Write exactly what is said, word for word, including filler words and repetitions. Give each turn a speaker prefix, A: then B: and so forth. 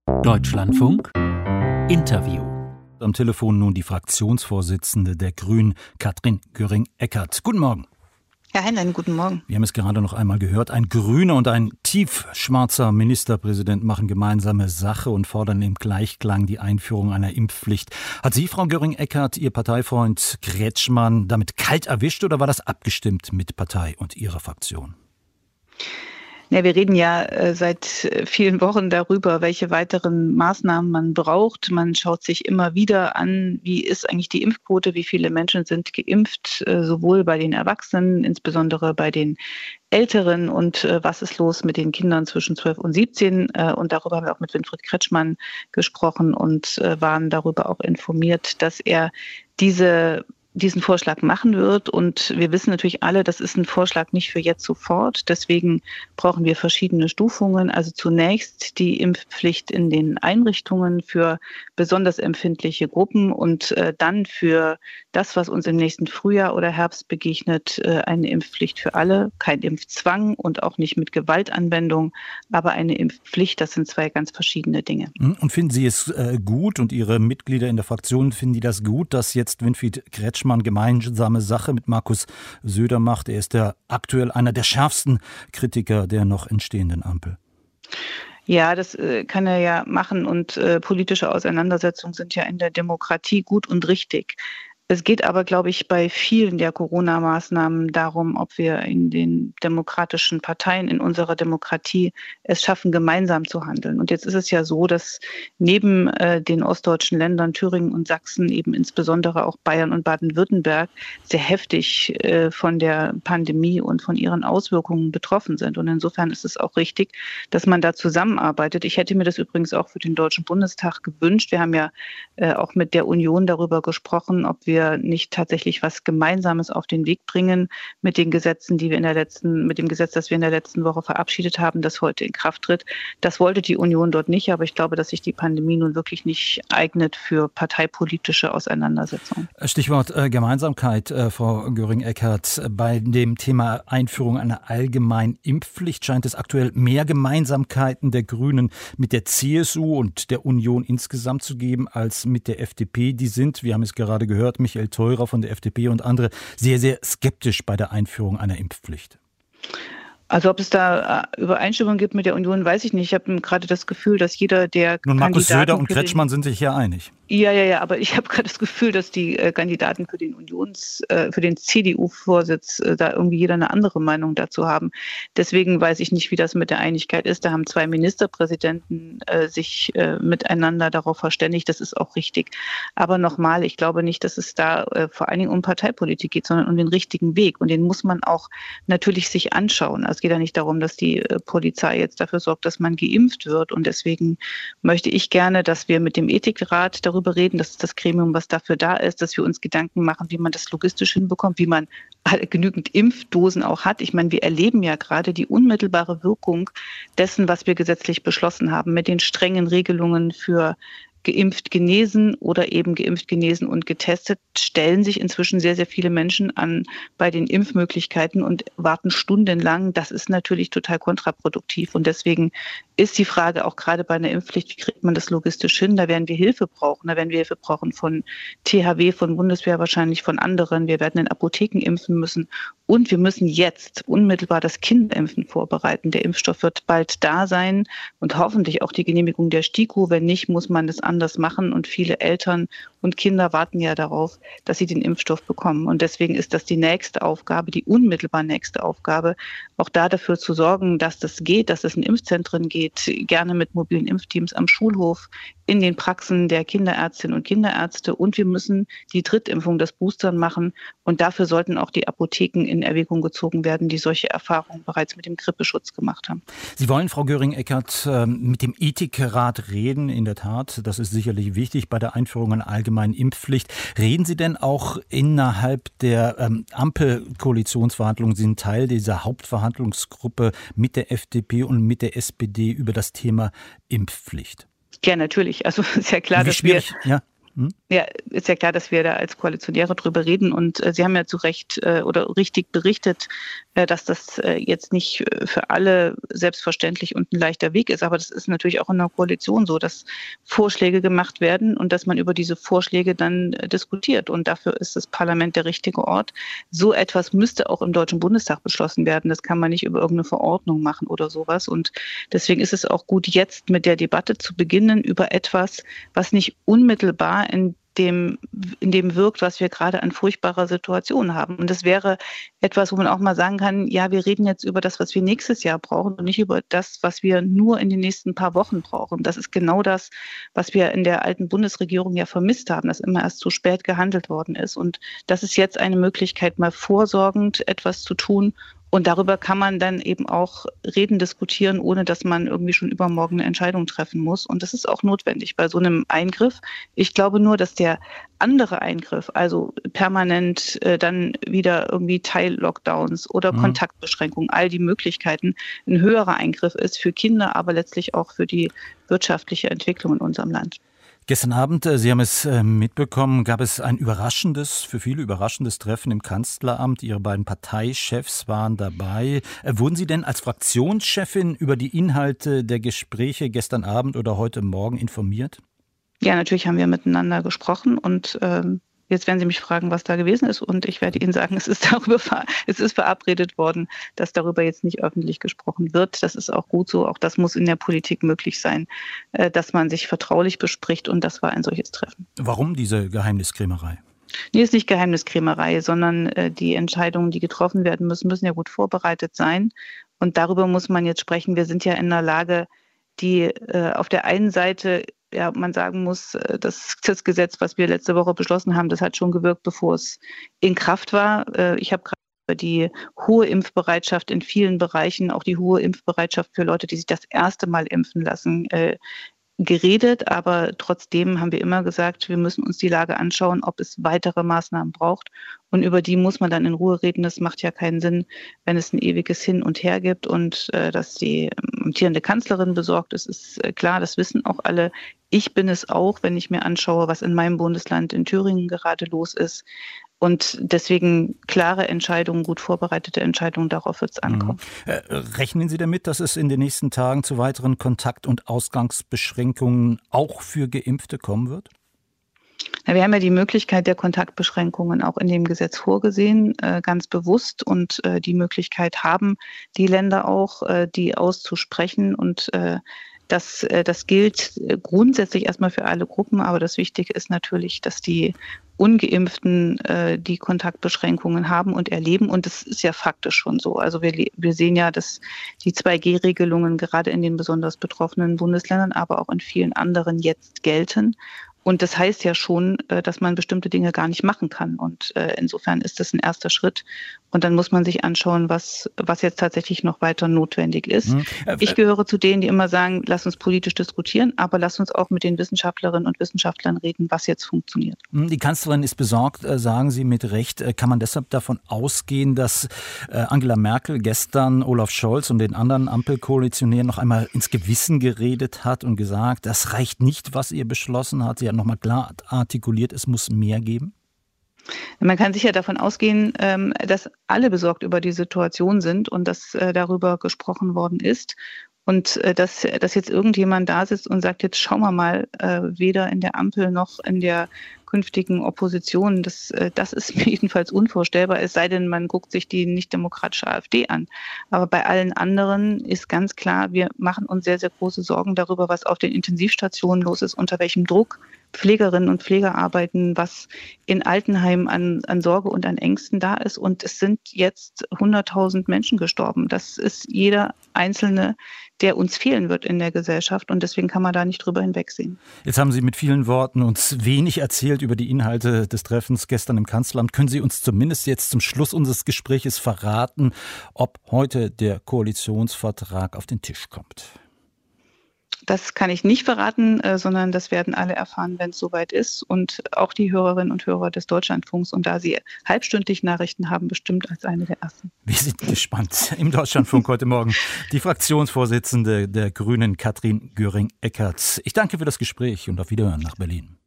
A: Deutschlandfunk Interview. Am Telefon nun die Fraktionsvorsitzende der Grünen, Katrin Göring-Eckardt. Guten Morgen.
B: Herr Heinlein, guten Morgen.
A: Wir haben es gerade noch einmal gehört. Ein grüner und ein tiefschwarzer Ministerpräsident machen gemeinsame Sache und fordern im Gleichklang die Einführung einer Impfpflicht. Hat Sie, Frau Göring-Eckardt, Ihr Parteifreund Kretschmann damit kalt erwischt oder war das abgestimmt mit Partei und Ihrer Fraktion?
B: Ja, wir reden ja äh, seit vielen Wochen darüber, welche weiteren Maßnahmen man braucht. Man schaut sich immer wieder an, wie ist eigentlich die Impfquote, wie viele Menschen sind geimpft, äh, sowohl bei den Erwachsenen, insbesondere bei den Älteren und äh, was ist los mit den Kindern zwischen zwölf und siebzehn. Äh, und darüber haben wir auch mit Winfried Kretschmann gesprochen und äh, waren darüber auch informiert, dass er diese diesen Vorschlag machen wird. Und wir wissen natürlich alle, das ist ein Vorschlag nicht für jetzt sofort. Deswegen brauchen wir verschiedene Stufungen. Also zunächst die Impfpflicht in den Einrichtungen für besonders empfindliche Gruppen und äh, dann für das, was uns im nächsten Frühjahr oder Herbst begegnet, äh, eine Impfpflicht für alle. Kein Impfzwang und auch nicht mit Gewaltanwendung, aber eine Impfpflicht. Das sind zwei ganz verschiedene Dinge.
A: Und finden Sie es äh, gut und Ihre Mitglieder in der Fraktion, finden die das gut, dass jetzt Winfried Kretschmann gemeinsame Sache mit Markus Söder macht? Er ist ja aktuell einer der schärfsten Kritiker der noch entstehenden Ampel.
B: Ja, das äh, kann er ja machen und äh, politische Auseinandersetzungen sind ja in der Demokratie gut und richtig. Es geht aber, glaube ich, bei vielen der Corona-Maßnahmen darum, ob wir in den demokratischen Parteien, in unserer Demokratie es schaffen, gemeinsam zu handeln. Und jetzt ist es ja so, dass neben äh, den ostdeutschen Ländern Thüringen und Sachsen eben insbesondere auch Bayern und Baden-Württemberg sehr heftig äh, von der Pandemie und von ihren Auswirkungen betroffen sind. Und insofern ist es auch richtig, dass man da zusammenarbeitet. Ich hätte mir das übrigens auch für den Deutschen Bundestag gewünscht. Wir haben ja äh, auch mit der Union darüber gesprochen, ob wir nicht tatsächlich was Gemeinsames auf den Weg bringen mit den Gesetzen, die wir in der letzten, mit dem Gesetz, das wir in der letzten Woche verabschiedet haben, das heute in Kraft tritt. Das wollte die Union dort nicht, aber ich glaube, dass sich die Pandemie nun wirklich nicht eignet für parteipolitische Auseinandersetzungen.
A: Stichwort äh, Gemeinsamkeit, äh, Frau Göring-Eckardt. Bei dem Thema Einführung einer allgemeinen Impfpflicht scheint es aktuell mehr Gemeinsamkeiten der Grünen mit der C S U und der Union insgesamt zu geben als mit der F D P. Die sind, wir haben es gerade gehört, Michael Theurer von der F D P und andere sehr, sehr skeptisch bei der Einführung einer Impfpflicht.
B: Also ob es da Übereinstimmung gibt mit der Union, weiß ich nicht. Ich habe gerade das Gefühl, dass jeder der
A: Nun, Markus Söder und Kretschmann sind sich ja einig.
B: Ja, ja, ja, aber ich habe gerade das Gefühl, dass die äh, Kandidaten für den Unions, äh, für den C D U-Vorsitz äh, da irgendwie jeder eine andere Meinung dazu haben. Deswegen weiß ich nicht, wie das mit der Einigkeit ist. Da haben zwei Ministerpräsidenten äh, sich äh, miteinander darauf verständigt. Das ist auch richtig. Aber nochmal, ich glaube nicht, dass es da äh, vor allen Dingen um Parteipolitik geht, sondern um den richtigen Weg. Und den muss man auch natürlich sich anschauen. Also es geht ja nicht darum, dass die äh, Polizei jetzt dafür sorgt, dass man geimpft wird. Und deswegen möchte ich gerne, dass wir mit dem Ethikrat darüber reden, das ist das Gremium, was dafür da ist, dass wir uns Gedanken machen, wie man das logistisch hinbekommt, wie man genügend Impfdosen auch hat. Ich meine, wir erleben ja gerade die unmittelbare Wirkung dessen, was wir gesetzlich beschlossen haben, mit den strengen Regelungen für geimpft, genesen oder eben geimpft, genesen und getestet, stellen sich inzwischen sehr, sehr viele Menschen an bei den Impfmöglichkeiten und warten stundenlang. Das ist natürlich total kontraproduktiv. Und deswegen ist die Frage auch gerade bei einer Impfpflicht, wie kriegt man das logistisch hin? Da werden wir Hilfe brauchen. Da werden wir Hilfe brauchen von T H W, von Bundeswehr, wahrscheinlich von anderen. Wir werden in Apotheken impfen müssen. Und wir müssen jetzt unmittelbar das Kinderimpfen vorbereiten. Der Impfstoff wird bald da sein und hoffentlich auch die Genehmigung der STIKO. Wenn nicht, muss man das anders machen. Und viele Eltern und Kinder warten ja darauf, dass sie den Impfstoff bekommen. Und deswegen ist das die nächste Aufgabe, die unmittelbar nächste Aufgabe, auch da dafür zu sorgen, dass das geht, dass es in Impfzentren geht, gerne mit mobilen Impfteams am Schulhof, in den Praxen der Kinderärztinnen und Kinderärzte. Und wir müssen die Drittimpfung, das Boostern machen. Und dafür sollten auch die Apotheken in Erwägung gezogen werden, die solche Erfahrungen bereits mit dem Grippeschutz gemacht haben.
A: Sie wollen, Frau Göring-Eckardt, mit dem Ethikrat reden. In der Tat, das ist sicherlich wichtig bei der Einführung einer allgemeinen Impfpflicht. Reden Sie denn auch innerhalb der ähm, Ampel-Koalitionsverhandlungen, Sie sind Teil dieser Hauptverhandlungsgruppe mit der F D P und mit der S P D über das Thema Impfpflicht?
B: Ja, natürlich. Also ist ja klar,
A: Wie
B: dass
A: schwierig,
B: wir...
A: Ja. Hm?
B: Ja, ist ja klar, dass wir da als Koalitionäre drüber reden und äh, Sie haben ja zu Recht äh, oder richtig berichtet, äh, dass das äh, jetzt nicht äh, für alle selbstverständlich und ein leichter Weg ist, aber das ist natürlich auch in der Koalition so, dass Vorschläge gemacht werden und dass man über diese Vorschläge dann äh, diskutiert und dafür ist das Parlament der richtige Ort. So etwas müsste auch im Deutschen Bundestag beschlossen werden, das kann man nicht über irgendeine Verordnung machen oder sowas und deswegen ist es auch gut, jetzt mit der Debatte zu beginnen über etwas, was nicht unmittelbar in dem, in dem wirkt, was wir gerade an furchtbarer Situation haben. Und das wäre etwas, wo man auch mal sagen kann, ja, wir reden jetzt über das, was wir nächstes Jahr brauchen und nicht über das, was wir nur in den nächsten paar Wochen brauchen. Das ist genau das, was wir in der alten Bundesregierung ja vermisst haben, dass immer erst zu spät gehandelt worden ist. Und das ist jetzt eine Möglichkeit, mal vorsorgend etwas zu tun. Und darüber kann man dann eben auch reden, diskutieren, ohne dass man irgendwie schon übermorgen eine Entscheidung treffen muss. Und das ist auch notwendig bei so einem Eingriff. Ich glaube nur, dass der andere Eingriff, also permanent äh, dann wieder irgendwie Teil-Lockdowns oder mhm. Kontaktbeschränkungen, all die Möglichkeiten, ein höherer Eingriff ist für Kinder, aber letztlich auch für die wirtschaftliche Entwicklung in unserem Land.
A: Gestern Abend, Sie haben es mitbekommen, gab es ein überraschendes, für viele überraschendes Treffen im Kanzleramt. Ihre beiden Parteichefs waren dabei. Wurden Sie denn als Fraktionschefin über die Inhalte der Gespräche gestern Abend oder heute Morgen informiert?
B: Ja, natürlich haben wir miteinander gesprochen und ähm jetzt werden Sie mich fragen, was da gewesen ist und ich werde Ihnen sagen, es ist darüber, es ist verabredet worden, dass darüber jetzt nicht öffentlich gesprochen wird. Das ist auch gut so. Auch das muss in der Politik möglich sein, dass man sich vertraulich bespricht und das war ein solches Treffen.
A: Warum diese Geheimniskrämerei?
B: Nee, ist nicht Geheimniskrämerei, sondern die Entscheidungen, die getroffen werden müssen, müssen ja gut vorbereitet sein und darüber muss man jetzt sprechen. Wir sind ja in der Lage, die auf der einen Seite ja, man sagen muss, das, das Gesetz, was wir letzte Woche beschlossen haben, das hat schon gewirkt, bevor es in Kraft war. Ich habe gerade über die hohe Impfbereitschaft in vielen Bereichen, auch die hohe Impfbereitschaft für Leute, die sich das erste Mal impfen lassen, geredet. Aber trotzdem haben wir immer gesagt, wir müssen uns die Lage anschauen, ob es weitere Maßnahmen braucht. Und über die muss man dann in Ruhe reden. Das macht ja keinen Sinn, wenn es ein ewiges Hin und Her gibt und äh, dass die amtierende Kanzlerin besorgt ist, ist äh, klar, das wissen auch alle. Ich bin es auch, wenn ich mir anschaue, was in meinem Bundesland in Thüringen gerade los ist. Und deswegen klare Entscheidungen, gut vorbereitete Entscheidungen, darauf wird es ankommen.
A: Mhm. Äh, rechnen Sie damit, dass es in den nächsten Tagen zu weiteren Kontakt- und Ausgangsbeschränkungen auch für Geimpfte kommen wird?
B: Ja, wir haben ja die Möglichkeit der Kontaktbeschränkungen auch in dem Gesetz vorgesehen, äh, ganz bewusst. Und äh, die Möglichkeit haben die Länder auch, äh, die auszusprechen. Und äh, das, äh, das gilt grundsätzlich erstmal für alle Gruppen. Aber das Wichtige ist natürlich, dass die Ungeimpften äh, die Kontaktbeschränkungen haben und erleben. Und das ist ja faktisch schon so. Also wir, wir sehen ja, dass die zwei G Regelungen gerade in den besonders betroffenen Bundesländern, aber auch in vielen anderen jetzt gelten. Und das heißt ja schon, dass man bestimmte Dinge gar nicht machen kann. Und insofern ist das ein erster Schritt. Und dann muss man sich anschauen, was, was jetzt tatsächlich noch weiter notwendig ist. Mhm. Ich gehöre zu denen, die immer sagen, lass uns politisch diskutieren, aber lass uns auch mit den Wissenschaftlerinnen und Wissenschaftlern reden, was jetzt funktioniert.
A: Die Kanzlerin ist besorgt, sagen Sie mit Recht. Kann man deshalb davon ausgehen, dass Angela Merkel gestern Olaf Scholz und den anderen Ampelkoalitionären noch einmal ins Gewissen geredet hat und gesagt, das reicht nicht, was ihr beschlossen hat? Sie hat nochmal klar artikuliert, es muss mehr geben?
B: Man kann sicher davon ausgehen, dass alle besorgt über die Situation sind und dass darüber gesprochen worden ist. Und dass, dass jetzt irgendjemand da sitzt und sagt, jetzt schauen wir mal, weder in der Ampel noch in der künftigen Opposition, das, das ist mir jedenfalls unvorstellbar, es sei denn, man guckt sich die nicht-demokratische AfD an. Aber bei allen anderen ist ganz klar, wir machen uns sehr, sehr große Sorgen darüber, was auf den Intensivstationen los ist, unter welchem Druck Pflegerinnen und Pfleger arbeiten, was in Altenheimen an, an Sorge und an Ängsten da ist. Und es sind jetzt hunderttausend Menschen gestorben. Das ist jeder Einzelne, der uns fehlen wird in der Gesellschaft. Und deswegen kann man da nicht drüber hinwegsehen.
A: Jetzt haben Sie mit vielen Worten uns wenig erzählt über die Inhalte des Treffens gestern im Kanzleramt. Können Sie uns zumindest jetzt zum Schluss unseres Gespräches verraten, ob heute der Koalitionsvertrag auf den Tisch kommt?
B: Das kann ich nicht verraten, äh, sondern das werden alle erfahren, wenn es soweit ist. Und auch die Hörerinnen und Hörer des Deutschlandfunks. Und da Sie halbstündlich Nachrichten haben, bestimmt als eine der ersten.
A: Wir sind gespannt. Im Deutschlandfunk heute Morgen die Fraktionsvorsitzende der Grünen, Katrin Göring-Eckardt. Ich danke für das Gespräch und auf Wiederhören nach Berlin.